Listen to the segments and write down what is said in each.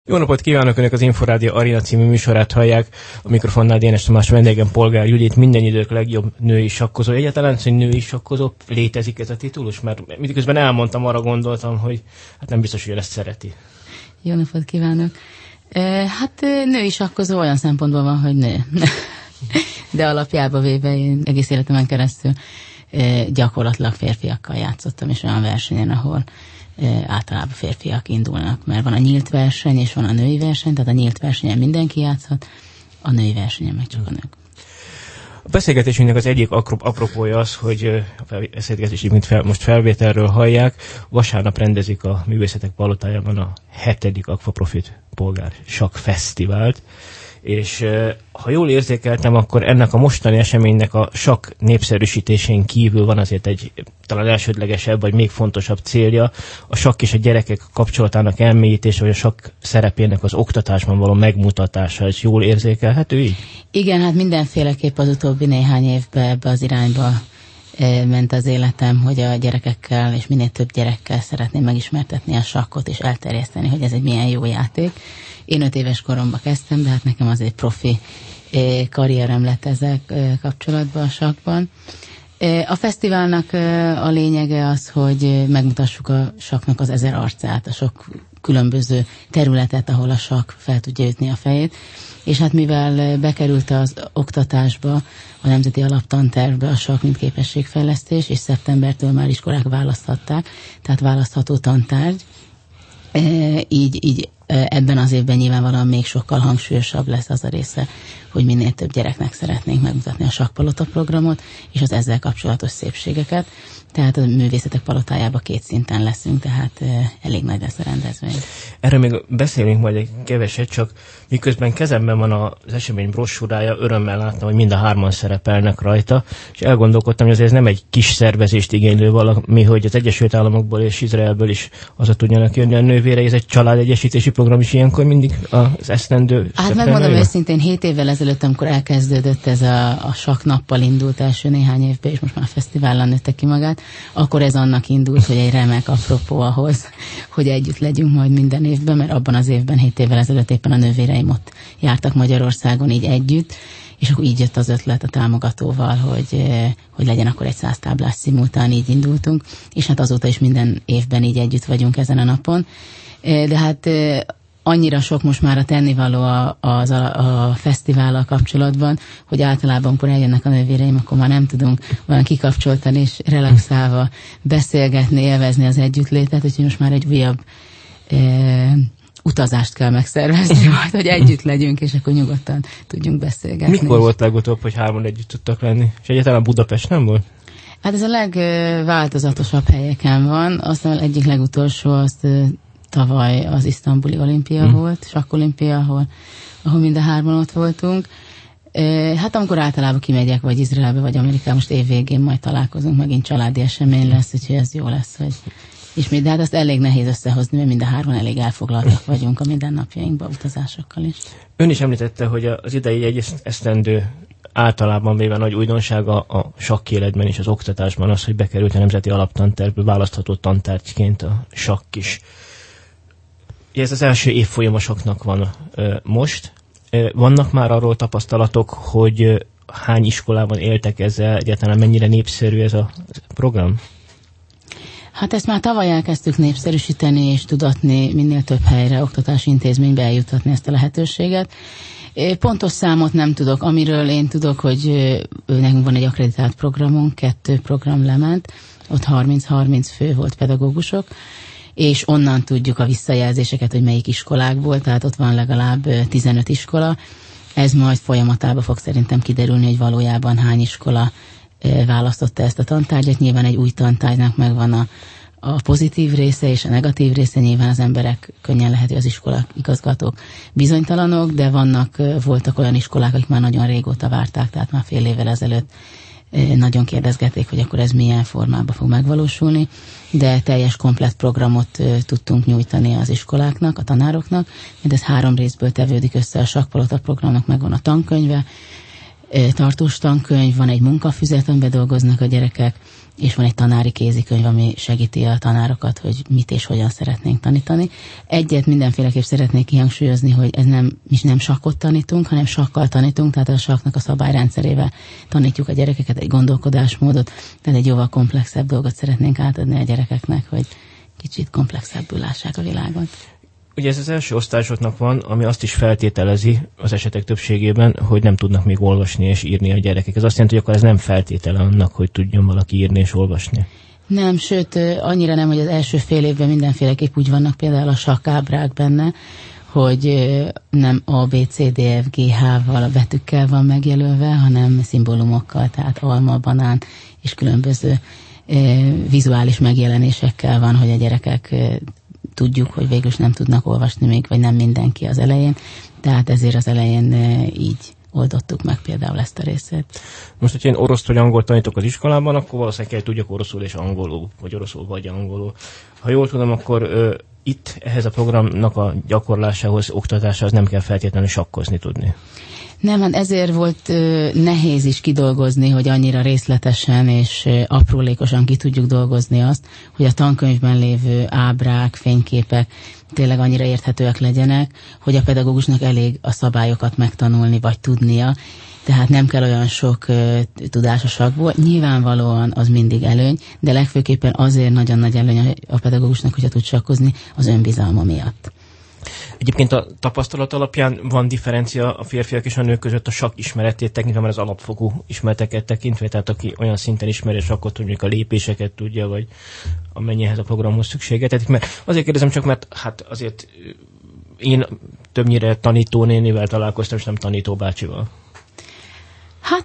Jó napot kívánok! Önök az Inforádió Arena című műsorát hallják. A mikrofonnál Dénes Tamás, vendégem Polgár Judit, minden idők legjobb női sakkozó. Egyáltalán, hogy női sakkozó, létezik ez a titulus? Mert miközben elmondtam, arra gondoltam, hogy hát nem biztos, hogy ezt szereti. Jó napot kívánok! Hát női sakkozó olyan szempontból van, hogy nő. De alapjába véve én egész életemen keresztül gyakorlatilag férfiakkal játszottam, és olyan versenyen, ahol általában férfiak indulnak, mert van a nyílt verseny, és van a női verseny, tehát a nyílt versenyen mindenki játszhat, a női versenyen meg csak a nők. A beszélgetésünknek az egyik apropója az, hogy a beszélgetésünk, mint most felvételről hallják, vasárnap rendezik a Művészetek Palotájában a 7. Aquaprofit Polgár Sakk Fesztivált, és ha jól érzékeltem, akkor ennek a mostani eseménynek a sakk népszerűsítésén kívül van azért egy talán elsődlegesebb, vagy még fontosabb célja, a sakk és a gyerekek kapcsolatának elmélyítése, vagy a sakk szerepének az oktatásban való megmutatása. Ez jól érzékelhető így? Igen, hát mindenféleképp az utóbbi néhány évben ebbe az irányba ment az életem, hogy a gyerekekkel és minél több gyerekkel szeretném megismertetni a sakkot, és elterjeszteni, hogy ez egy milyen jó játék. Én 5 éves koromban kezdtem, de hát nekem az egy profi karrierem lett ezzel kapcsolatban a sakkban. A fesztiválnak a lényege az, hogy megmutassuk a sakknak az 1000 arcát, a sok különböző területet, ahol a sakk fel tudja ütni a fejét. És hát mivel bekerült az oktatásba, a Nemzeti Alaptantervbe a sakk mint képességfejlesztés, és szeptembertől már iskolák választhatták, tehát választható tantárgy, így ebben az évben nyilvánvalóan még sokkal hangsúlyosabb lesz az a része, hogy minél több gyereknek szeretnénk megmutatni a Sakkpalota programot, és az ezzel kapcsolatos szépségeket. Tehát a Művészetek Palotájában 2 szinten leszünk, tehát elég nagy lesz a rendezvény. Erről még beszélünk majd egy keveset, csak miközben kezemben van az esemény brossúrája, örömmel láttam, hogy mind a 3-an szerepelnek rajta, és elgondolkodtam, hogy ez nem egy kis szervezést igénylő valami, hogy az Egyesült Államokból és Izraelből is haza tudjanak jönni a nővére, ez egy családegyesítési program is ilyenkor mindig az esztendő. Hát megmondom őszintén, 7 évvel ezelőtt, amikor elkezdődött ez a sakk nappal indult első néhány évben, és most már a fesztivállal nőtte ki magát, akkor ez annak indult, hogy egy remek apropó ahhoz, hogy együtt legyünk majd minden évben, mert abban az évben 7 évvel ezelőtt éppen a nővéreim ott jártak Magyarországon így együtt, és akkor így jött az ötlet a támogatóval, hogy legyen akkor egy 100 táblás szimultán, így indultunk, és hát azóta is minden évben így együtt vagyunk ezen a napon. De hát annyira sok most már a tennivaló a fesztivállal kapcsolatban, hogy általában, amikor eljönnek a nővéreim, akkor már nem tudunk olyan kikapcsoltan és relaxálva beszélgetni, élvezni az együttlétet, úgyhogy most már egy újabb utazást kell megszervezni, majd, hogy együtt legyünk, és akkor nyugodtan tudjunk beszélgetni. Mikor volt legutóbb, hogy 3-an együtt tudtak lenni? És egyáltalán Budapest nem volt? Hát ez a legváltozatosabb helyeken van. Aztán egyik legutolsó, azt tavaly az isztambuli olimpia volt, sakkolimpia, ahol mind a 3-an ott voltunk. Hát amikor általában kimegyek, vagy Izraelbe, vagy Amerikába, most évvégén majd találkozunk, megint családi esemény lesz, úgyhogy ez jó lesz, hogy ismét, de hát azt elég nehéz összehozni, mert mind a 3-an elég elfoglaltak vagyunk a mindennapjainkban, utazásokkal is. Ön is említette, hogy az idei egy esztendő általában véve nagy újdonsága a sakk életben és az oktatásban az, hogy bekerült a Nemzeti Alaptantervbe választható tantárgyként a sakk is. Ez az első évfolyam a sakknak van most. Vannak már arról tapasztalatok, hogy hány iskolában éltek ezzel, egyáltalán mennyire népszerű ez a program? Hát ezt már tavaly elkezdtük népszerűsíteni és tudatni minél több helyre, oktatási intézménybe eljutatni ezt a lehetőséget. Pontos számot nem tudok, amiről én tudok, hogy nekünk van egy akkreditált programunk, 2 program lement, ott 30-30 fő volt pedagógusok, és onnan tudjuk a visszajelzéseket, hogy melyik iskolákból, tehát ott van legalább 15 iskola. Ez majd folyamatában fog szerintem kiderülni, hogy valójában hány iskola választotta ezt a tantárgyat. Nyilván egy új tantárgynak megvan a pozitív része és a negatív része. Nyilván az emberek könnyen lehet, hogy az iskola igazgatók bizonytalanok, de voltak olyan iskolák, akik már nagyon régóta várták, tehát már fél évvel ezelőtt nagyon kérdezgették, hogy akkor ez milyen formában fog megvalósulni, de teljes komplett programot tudtunk nyújtani az iskoláknak, a tanároknak, mert ez 3 részből tevődik össze, a Sakkpalota programnak megvan a tankönyve, tartós tankönyv, van egy munkafüzet, amiben dolgoznak a gyerekek, és van egy tanári kézikönyv, ami segíti a tanárokat, hogy mit és hogyan szeretnénk tanítani. Egyet mindenféleképp szeretnék kihangsúlyozni, hogy mi nem sakkot tanítunk, hanem sakkal tanítunk, tehát a sakknak a szabályrendszerével tanítjuk a gyerekeket, egy gondolkodásmódot, tehát egy jóval komplexebb dolgot szeretnénk átadni a gyerekeknek, hogy kicsit komplexebbül lássák a világot. Ugye ez az első osztályosoknak van, ami azt is feltételezi az esetek többségében, hogy nem tudnak még olvasni és írni a gyerekek. Ez azt jelenti, hogy akkor ez nem feltétele annak, hogy tudjon valaki írni és olvasni. Nem, sőt, annyira nem, hogy az első fél évben mindenféleképp úgy vannak például a sakkábrák benne, hogy nem A, B, C, D, F, G, H-val, a betűkkel van megjelölve, hanem szimbólumokkal, tehát alma, banán és különböző vizuális megjelenésekkel van, hogy a gyerekek tudjuk, hogy végül is nem tudnak olvasni még, vagy nem mindenki az elején, tehát ezért az elején így oldottuk meg például ezt a részét. Most, hogyha én oroszt vagy angolt tanítok az iskolában, akkor valószínűleg kell, tudjak oroszul és angolul, vagy oroszul vagy angolul. Ha jól tudom, akkor itt ehhez a programnak a gyakorlásához, oktatásához nem kell feltétlenül sakkozni tudni. Nem, hát ezért volt nehéz is kidolgozni, hogy annyira részletesen és aprólékosan ki tudjuk dolgozni azt, hogy a tankönyvben lévő ábrák, fényképek tényleg annyira érthetőek legyenek, hogy a pedagógusnak elég a szabályokat megtanulni vagy tudnia, tehát nem kell olyan sok tudás a sakból. Nyilvánvalóan az mindig előny, de legfőképpen azért nagyon nagy előny a pedagógusnak, hogyha tud sakkozni az önbizalma miatt. Egyébként a tapasztalat alapján van differencia a férfiak és a nők között a sakk ismeretét tekintve, mert az alapfokú ismereteket tekintve, tehát aki olyan szinten ismeri a sakkot, hogy mondjuk a lépéseket tudja, vagy amennyihez a programhoz szükséget. Mert azért kérdezem csak, mert hát azért én többnyire tanítónénivel találkoztam, és nem tanítóbácsival. Hát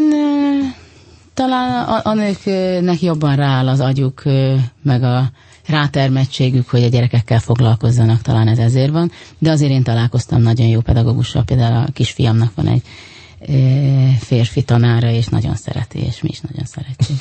talán a nőknek jobban rááll az agyuk, meg a rátermettségük, hogy a gyerekekkel foglalkozzanak, talán ez ezért van, de azért én találkoztam nagyon jó pedagógussal, például a kisfiamnak van egy férfi tanára, és nagyon szereti, és mi is nagyon szeretjük.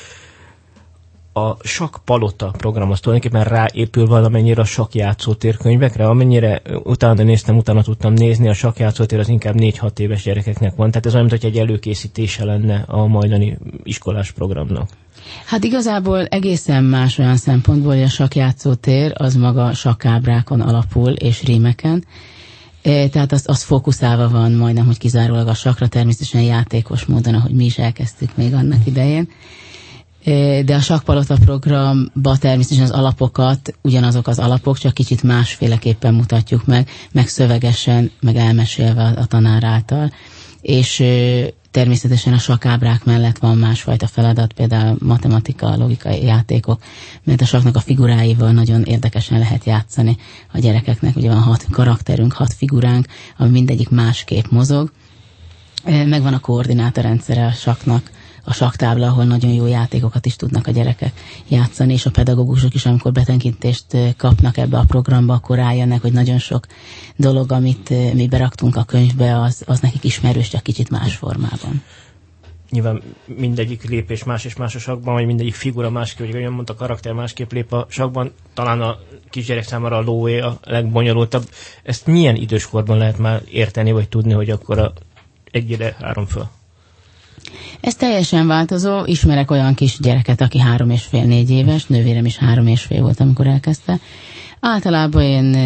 A Sakk Palota program az tulajdonképpen ráépül valamennyire a sakkjátszótér könyvekre, amennyire utána tudtam nézni, a sakkjátszótér az inkább 4-6 éves gyerekeknek van, tehát ez olyan, mint hogy egy előkészítése lenne a majdani iskolás programnak. Hát igazából egészen más olyan szempontból, hogy a sakkjátszótér az maga sakkábrákon alapul és rímeken, tehát az fókuszálva van majdnem, hogy kizárólag a sakkra, természetesen játékos módon, ahogy mi is elkezdtük még annak idején. De a Sakk Palota programba természetesen az alapokat, ugyanazok az alapok, csak kicsit másféleképpen mutatjuk meg szövegesen, meg elmesélve a tanár által. És természetesen a sakkábrák mellett van másfajta feladat, például matematika, logikai játékok, mert a sakknak a figuráival nagyon érdekesen lehet játszani a gyerekeknek. Ugye van 6 karakterünk, 6 figuránk, ami mindegyik másképp mozog. Megvan a koordinátorrendszere a sakknak, a sakktábla, ahol nagyon jó játékokat is tudnak a gyerekek játszani, és a pedagógusok is, amikor betekintést kapnak ebbe a programba, akkor rájönnek, hogy nagyon sok dolog, amit mi beraktunk a könyvbe, az nekik ismerős, csak kicsit más formában. Nyilván mindegyik lépés más és más a sakkban, vagy mindegyik figura másképp, vagy olyan mondta, a karakter másképp lép a sakkban, talán a kisgyerek számára a lóé a legbonyolultabb. Ezt milyen időskorban lehet már érteni, vagy tudni, hogy akkor egyre 3 föl? Ez teljesen változó. Ismerek olyan kis gyereket, aki 3,5-4 éves, nővérem is 3,5 volt, amikor elkezdte. Általában én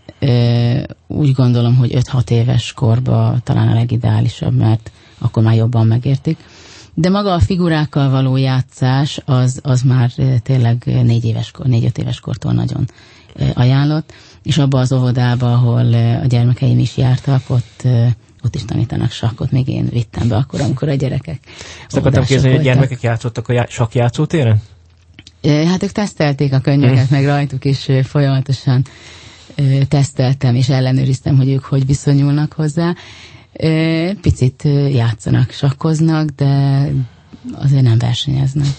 úgy gondolom, hogy 5-6 éves korban talán a legideálisabb, mert akkor már jobban megértik. De maga a figurákkal való játszás az már tényleg 4-5 éves kortól nagyon ajánlott, és abba az óvodába, ahol a gyermekeim is jártak, ott is tanítanak sakkot, még én vittem be akkor, amikor a gyerekek. Azt akartam kérdezni, hogy a gyermekek játszottak a sakkjátszótéren? Hát ők tesztelték a könyveket, meg rajtuk is folyamatosan teszteltem, és ellenőriztem, hogy ők hogy viszonyulnak hozzá. Picit játszanak, sakkoznak, de azért nem versenyeznek.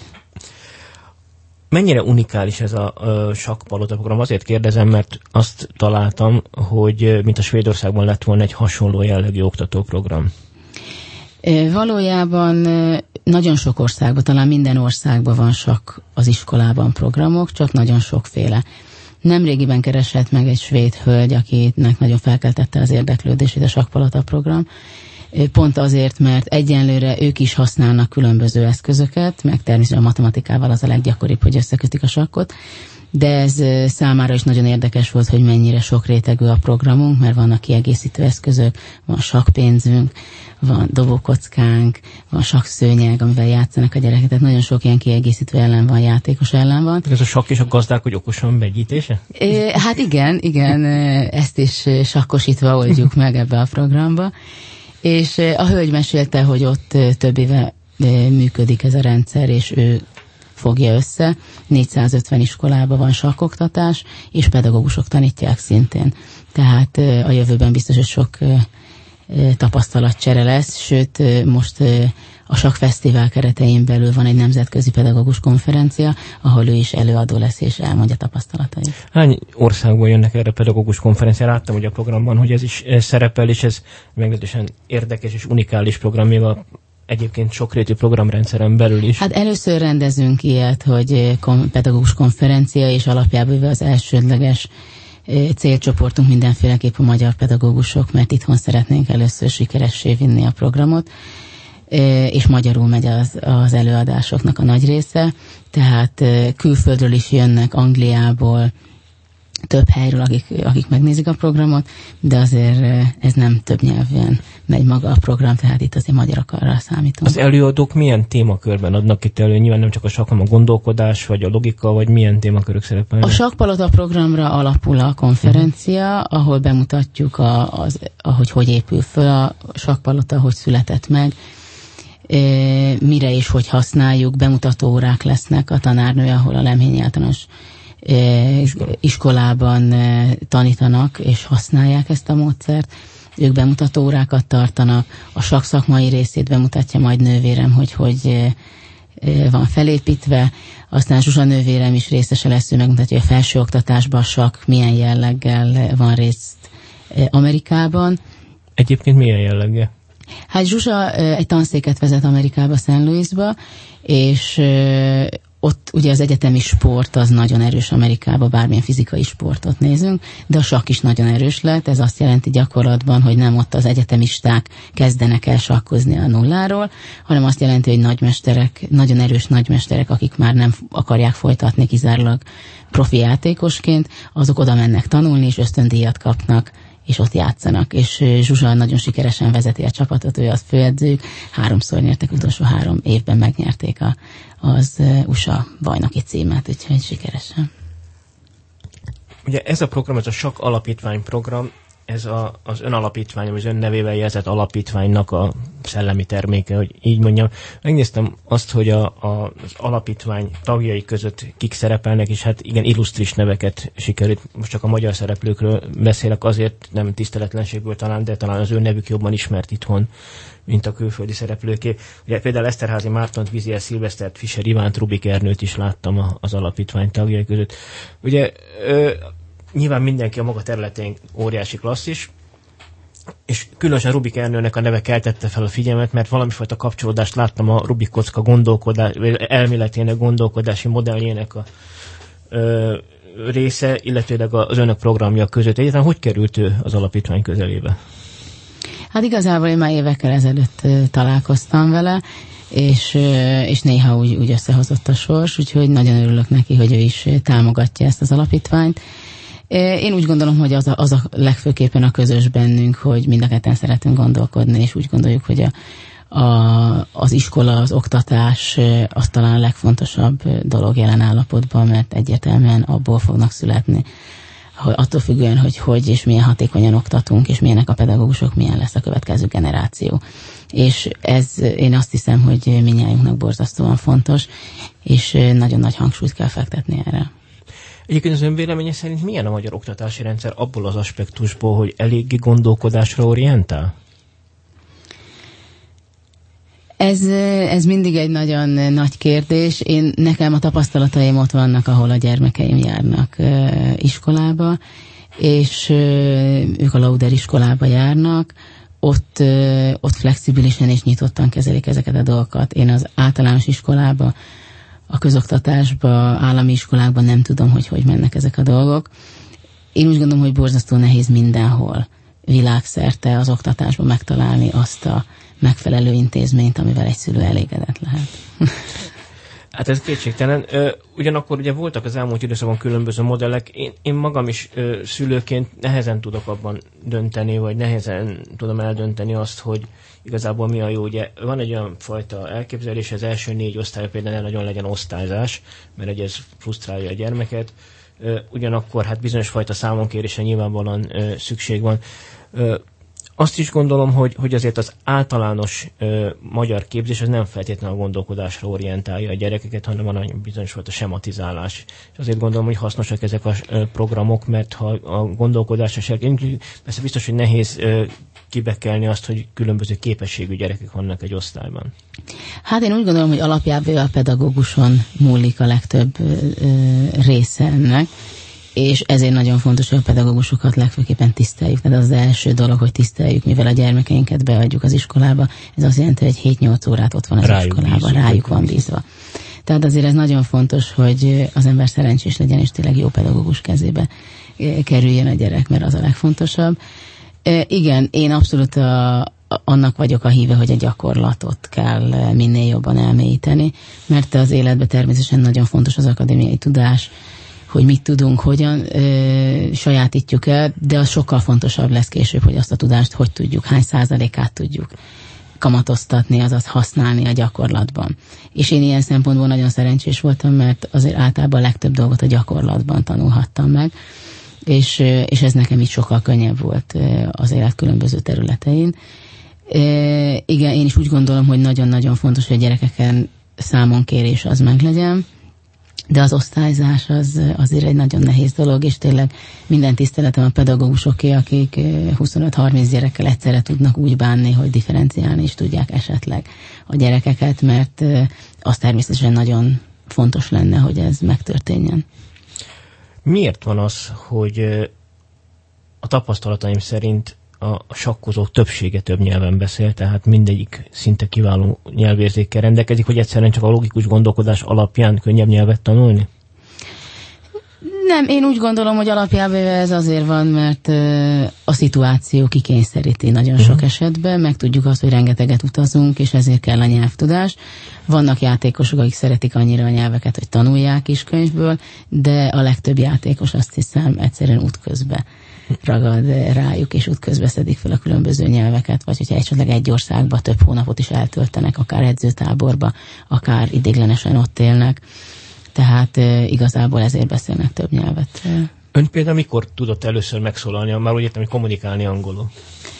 Mennyire unikális ez a Sakk Palota program? Azért kérdezem, mert azt találtam, hogy mint a Svédországban lett volna egy hasonló jellegű oktatóprogram. Valójában nagyon sok országban, talán minden országban van sakk az iskolában programok, csak nagyon sokféle. Nemrégiben keresett meg egy svéd hölgy, akinek nagyon felkeltette az érdeklődését a Sakk Palota program, Pont azért, mert egyenlőre ők is használnak különböző eszközöket, meg természetesen a matematikával az a leggyakoribb, hogy összekötik a sakkot, de ez számára is nagyon érdekes volt, hogy mennyire sokrétegű a programunk, mert vannak kiegészítő eszközök, van sakkpénzünk, van dobókockánk, van sakkszőnyeg, amivel játszanak a gyerekek, tehát nagyon sok ilyen kiegészítő ellen van, játékos ellen van. Ez a sakk és a gazdák, hogy okosan begyítése? Hát igen, ezt is sakkosítva oldjuk meg ebbe a programba. És a hölgy mesélte, hogy ott több éve működik ez a rendszer, és ő fogja össze. 450 iskolában van sakkoktatás, és pedagógusok tanítják szintén. Tehát a jövőben biztos, hogy sok tapasztalatcsere lesz, sőt most a sakkfesztivál keretein belül van egy nemzetközi pedagógus konferencia, ahol ő is előadó lesz és elmondja tapasztalatait. Hány országból jönnek erre a pedagógus konferenciára? Láttam, hogy a programban, hogy ez is szerepel, és ez meglehetősen érdekes és unikális program, még a egyébként sokrétű programrendszeren belül is. Hát először rendezünk ilyet, hogy pedagógus konferencia, és alapjában az elsődleges célcsoportunk mindenféleképp a magyar pedagógusok, mert itthon szeretnénk először sikeressé vinni a programot, és magyarul megy az előadásoknak a nagy része, tehát külföldről is jönnek, Angliából, több helyről, akik megnézik a programot, de azért ez nem több nyelven megy maga a program, tehát itt azért magyarokra számítunk. Az előadók milyen témakörben adnak itt elő? Nyilván nem csak a sakk, hanem a gondolkodás, vagy a logika, vagy milyen témakörök szerepelnek? A Sakkpalota programra alapul a konferencia, ahol bemutatjuk, hogy épül föl a Sakkpalota, hogy született meg, mire és hogy használjuk, bemutató órák lesznek, a tanárnő, ahol a Lemhényi Általános iskolában tanítanak és használják ezt a módszert. Ők bemutató órákat tartanak, a sakk szakmai részét bemutatja majd nővérem, hogy van felépítve, aztán Zsuzsa nővérem is részese lesz, ő megmutatja, hogy a felsőoktatásban a sakk milyen jelleggel van részt Amerikában. Egyébként milyen jelleggel? Hát Zsuzsa egy tanszéket vezet Amerikába, St. Louisba, és ott ugye az egyetemi sport az nagyon erős Amerikában, bármilyen fizikai sportot nézünk, de a sakk is nagyon erős lett. Ez azt jelenti gyakorlatban, hogy nem ott az egyetemisták kezdenek el sakkozni a nulláról, hanem azt jelenti, hogy nagymesterek, nagyon erős nagymesterek, akik már nem akarják folytatni kizárólag profi játékosként, azok oda mennek tanulni, és ösztöndíjat kapnak, és ott játszanak. És Zsuzsa nagyon sikeresen vezeti a csapatot, ő az főedzők, 3-szor nyertek, utolsó 3 évben megnyerték az USA bajnoki címet, úgyhogy sikeresen. Ugye ez a program, ez a Sakk Alapítvány program, ez az önalapítvány, az ön nevével jelzett alapítványnak a szellemi terméke, hogy így mondjam. Megnéztem azt, hogy az alapítvány tagjai között kik szerepelnek, és hát igen, illusztris neveket sikerült. Most csak a magyar szereplőkről beszélek, azért nem tiszteletlenségből talán, de talán az ő nevük jobban ismert itthon, mint a külföldi szereplőké. Ugye például Eszterházy Mártont, Vizier Szilvesztert, Fischer Ivánt, Rubik Ernőt is láttam az alapítvány tagjai között. Ugye nyilván mindenki a maga területén óriási klasszis, és különösen Rubik Ernőnek a neve keltette fel a figyelmet, mert valamifajta kapcsolódást láttam a Rubik kocka elméletének, gondolkodási modelljének a része, illetőleg az önök programja között. Egyáltalán hogy került ő az alapítvány közelébe? Hát igazából én már évekkel ezelőtt találkoztam vele, és néha úgy összehozott a sors, úgyhogy nagyon örülök neki, hogy ő is támogatja ezt az alapítványt. Én úgy gondolom, hogy az a legfőképpen a közös bennünk, hogy mind a ketten szeretünk gondolkodni, és úgy gondoljuk, hogy az iskola, az oktatás az talán a legfontosabb dolog jelen állapotban, mert egyértelműen abból fognak születni, hogy attól függően, hogy és milyen hatékonyan oktatunk, és milyenek a pedagógusok, milyen lesz a következő generáció. És ez én azt hiszem, hogy mindnyájunknak borzasztóan fontos, és nagyon nagy hangsúlyt kell fektetni erre. Egyébként az ön véleménye szerint milyen a magyar oktatási rendszer abból az aspektusból, hogy eléggé gondolkodásra orientál? Ez mindig egy nagyon nagy kérdés. Nekem a tapasztalataim ott vannak, ahol a gyermekeim járnak iskolába, és ők a Lauder iskolába járnak. Ott flexibilisen és nyitottan kezelik ezeket a dolgokat. Én az általános iskolába, a közoktatásba, állami iskolákban nem tudom, hogy mennek ezek a dolgok. Én úgy gondolom, hogy borzasztó nehéz mindenhol világszerte az oktatásban megtalálni azt a megfelelő intézményt, amivel egy szülő elégedett lehet. Hát ez kétségtelen. Ugyanakkor ugye voltak az elmúlt időszakban különböző modellek. Én magam is szülőként nehezen tudok abban dönteni, vagy nehezen tudom eldönteni azt, hogy igazából mi a jó. Ugye van egy olyan fajta elképzelés, az első 4 osztály például ne nagyon legyen osztályzás, mert ugye ez frusztrálja a gyermeket. Ugyanakkor hát bizonyos fajta számonkérésre nyilvánvalóan szükség van. Azt is gondolom, hogy azért az általános magyar képzés az nem feltétlenül a gondolkodásra orientálja a gyerekeket, hanem van egy bizonyos fajta sematizálás. És azért gondolom, hogy hasznosak ezek a programok, mert ha a gondolkodásra se... Persze biztos, hogy nehéz kibekelni azt, hogy különböző képességű gyerekek vannak egy osztályban. Hát én úgy gondolom, hogy alapjában a pedagóguson múlik a legtöbb része ennek, és ezért nagyon fontos, hogy a pedagógusokat legfőképpen tiszteljük. Tehát az első dolog, hogy tiszteljük, mivel a gyermekeinket beadjuk az iskolába. Ez azt jelenti, hogy 7-8 órát ott van az iskolában, rájuk van bízva. Tehát azért ez nagyon fontos, hogy az ember szerencsés legyen, és tényleg jó pedagógus kezébe kerüljön a gyerek, mert az a legfontosabb. Igen, én abszolút annak vagyok a híve, hogy a gyakorlatot kell minél jobban elmélyíteni, mert az életben természetesen nagyon fontos az akadémiai tudás, hogy mit tudunk, hogyan sajátítjuk el, de az sokkal fontosabb lesz később, hogy azt a tudást hogy tudjuk, hány százalékát tudjuk kamatoztatni, azaz használni a gyakorlatban. És én ilyen szempontból nagyon szerencsés voltam, mert azért általában a legtöbb dolgot a gyakorlatban tanulhattam meg, és ez nekem így sokkal könnyebb volt az élet különböző területein. Igen, én is úgy gondolom, hogy nagyon-nagyon fontos, hogy a gyerekeken számonkérés az meglegyen, de az osztályzás az azért egy nagyon nehéz dolog, és tényleg minden tiszteletem a pedagógusoké, akik 25-30 gyerekkel egyszerre tudnak úgy bánni, hogy differenciálni is tudják esetleg a gyerekeket, mert az természetesen nagyon fontos lenne, hogy ez megtörténjen. Miért van az, hogy a tapasztalataim szerint a sakkozók többsége több nyelven beszél, tehát mindegyik szinte kiváló nyelvérzékkel rendelkezik, hogy egyszerűen csak a logikus gondolkodás alapján könnyebb nyelvet tanulni? Nem, én úgy gondolom, hogy alapjában ez azért van, mert a szituáció kikényszeríti nagyon sok esetben, meg tudjuk azt, hogy rengeteget utazunk, és ezért kell a nyelvtudás. Vannak játékosok, akik szeretik annyira a nyelveket, hogy tanulják is könyvből, de a legtöbb játékos azt hiszem egyszerűen útközben ragad rájuk, és útközben szedik fel a különböző nyelveket, vagy hogyha esetleg egy országba több hónapot is eltöltenek, akár edzőtáborba, akár idéglenesen ott élnek. Tehát igazából ezért beszélnek több nyelvet. Ön például mikor tudott először megszólalni? Már úgy értem, hogy kommunikálni angolul.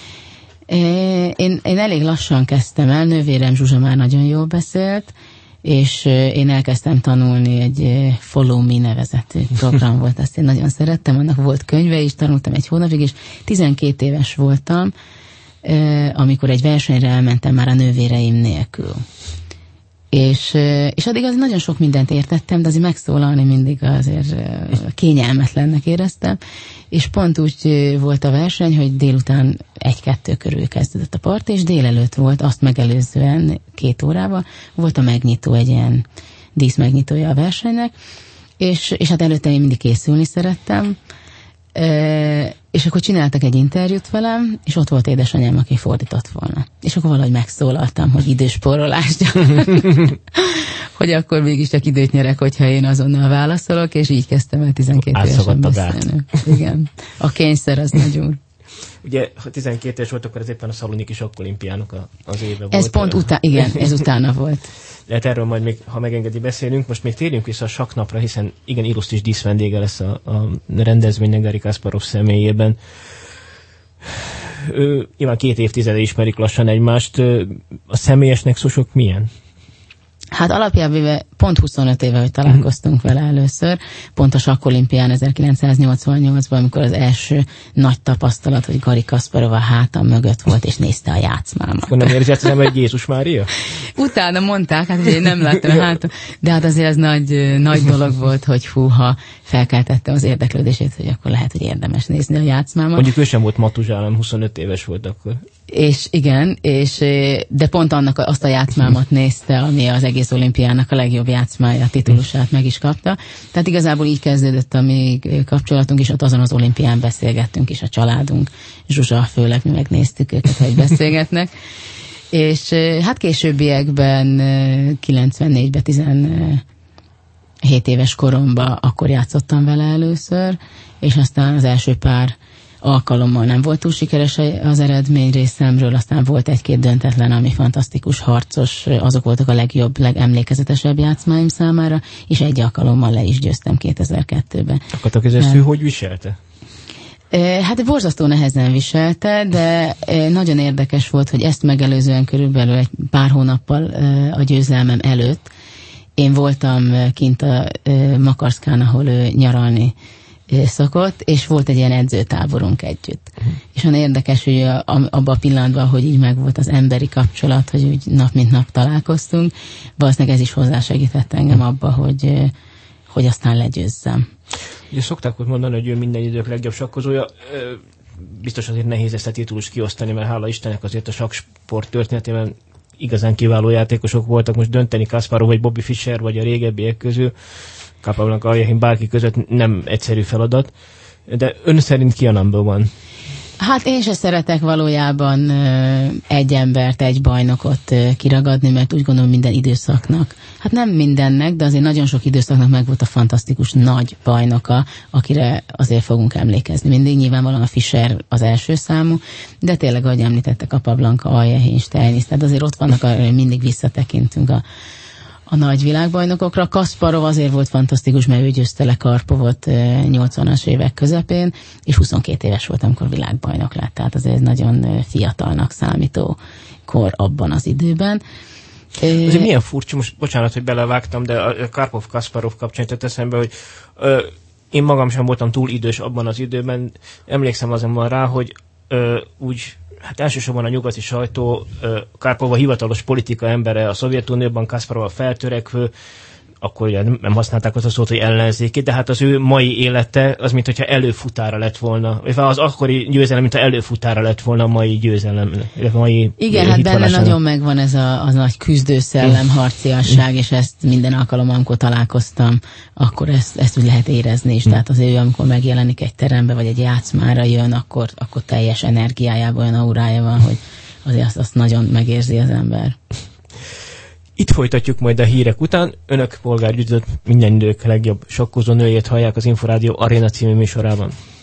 Én elég lassan kezdtem el, nővérem Zsuzsa már nagyon jól beszélt, és én elkezdtem tanulni egy Follow Me nevezetű program volt, azt én nagyon szerettem, annak volt könyve is, tanultam egy hónapig, és 12 éves voltam, amikor egy versenyre elmentem már a nővéreim nélkül. És addig azért nagyon sok mindent értettem, de azért megszólalni mindig azért kényelmetlennek éreztem, és pont úgy volt a verseny, hogy délután 1-2 körül kezdődött a part, és délelőtt volt, azt megelőzően 2 órával volt a megnyitó, egy ilyen díszmegnyitója a versenynek, és hát előtte én mindig készülni szerettem, és akkor csináltak egy interjút velem, és ott volt édesanyám, aki fordított volna. És akkor valahogy megszólaltam, hogy időspórolást, hogy akkor mégiscsak időt nyerek, hogyha én azonnal válaszolok, és így kezdtem el 12 évesen beszélni. Igen. A kényszer az nagyon. Ugye, ha 12 éves volt, akkor ez éppen a Szaloniki Sakkolimpiának az éve volt. Ez pont igen, ez utána volt. Lehet erről majd még, ha megengedi, beszélünk. Most még térjünk vissza a sakknapra, hiszen igen, illusztris díszvendége lesz a rendezvénynek Garri Kasparov személyében. Nyilván 2 évtizede ismerik lassan egymást. A személyes nexusok milyen? Hát alapjában pont 25 éve, hogy találkoztunk vele először, pont a sakkolimpián 1988-ban, amikor az első nagy tapasztalat, hogy Garri Kasparov a hátam mögött volt, és nézte a játszmámat. Akkor nem érzett az ember, hogy Jézus Mária? Utána mondták, hát ugye én nem láttam a hátam, de hát azért ez nagy dolog volt, hogy húha, felkeltette az érdeklődését, hogy akkor lehet, hogy érdemes nézni a játszmámat. Mondjuk ő sem volt matuzsállam, 25 éves volt akkor. És igen, de pont azt a játszmámat nézte, ami az egész egész olimpiának a legjobb játszmája titulusát meg is kapta. Tehát igazából így kezdődött a mi kapcsolatunk, és ott azon az olimpián beszélgettünk is a családunk. Zsuzsa, főleg mi megnéztük őket, hogy beszélgetnek. És hát későbbiekben, 94-ben, 17 éves koromban akkor játszottam vele először, és aztán az első pár alkalommal nem volt túl sikeres az eredmény részemről, aztán volt egy-két döntetlen, ami fantasztikus, harcos, azok voltak a legjobb, legemlékezetesebb játszmáim számára, és egy alkalommal le is győztem 2002-ben. Akkor a közösszű hogy viselte? Hát borzasztó nehezen viselte, de nagyon érdekes volt, hogy ezt megelőzően körülbelül egy pár hónappal a győzelmem előtt én voltam kint a Makarszkán, ahol ő nyaralni szokott, és volt egy ilyen edzőtáborunk együtt. És olyan érdekes, hogy abban a pillanatban, hogy így megvolt az emberi kapcsolat, hogy úgy nap mint nap találkoztunk, valószínűleg ez is hozzásegített engem abba, hogy aztán legyőzzem. Ugye szokták úgy mondani, hogy ő minden idők legjobb sakkozója. Biztos azért nehéz ezt a titulust kiosztani, mert hála Istennek azért a sakksport történetében igazán kiváló játékosok voltak. Most dönteni Kasparov vagy Bobby Fischer vagy a régebbiek közül, Capablanca, Aljechin, bárki között nem egyszerű feladat. De ön szerint ki a number one? Hát én se szeretek valójában egy embert, egy bajnokot kiragadni, mert úgy gondolom minden időszaknak, hát nem mindennek, de azért nagyon sok időszaknak meg volt a fantasztikus nagy bajnoka, akire azért fogunk emlékezni. Mindig nyilvánvalóan a Fischer az első számú, de tényleg, ahogy említette, Capablanca, Aljechin, Steinisz, tehát azért ott vannak, arra mindig visszatekintünk a nagy világbajnokokra. Kasparov azért volt fantasztikus, mert ő győzte le Karpovot 80-as évek közepén, és 22 éves volt, amikor világbajnok lett. Tehát azért nagyon fiatalnak számító kor abban az időben. Azért milyen furcsa, most bocsánat, hogy belevágtam, de a Karpov-Kasparov kapcsán tett eszembe, hogy én magam sem voltam túl idős abban az időben. Emlékszem azonban rá, hogy úgy hát elsősorban a nyugati sajtó, Karpov a hivatalos politika embere a Szovjetunióban, Kasparov a feltörekvő, akkor ugye nem használták azt a szót, hogy ellenzéki, de hát az ő mai élete, az mint hogyha előfutára lett volna, vagy az akkori győzelem, mint ha előfutára lett volna a mai győzelem. Igen, hát benne nagyon megvan ez a nagy küzdőszellem, harciasság, és ezt minden alkalommal, amikor találkoztam, akkor ezt úgy lehet érezni is. Tehát az ő, amikor megjelenik egy terembe, vagy egy játszmára jön, akkor teljes energiájában, olyan aurája van, hogy azért azt nagyon megérzi az ember. Itt folytatjuk majd a hírek után. Önök, Polgár Judit, minden idők legjobb sakkozó nőjét hallják az Inforádió Aréna című műsorában.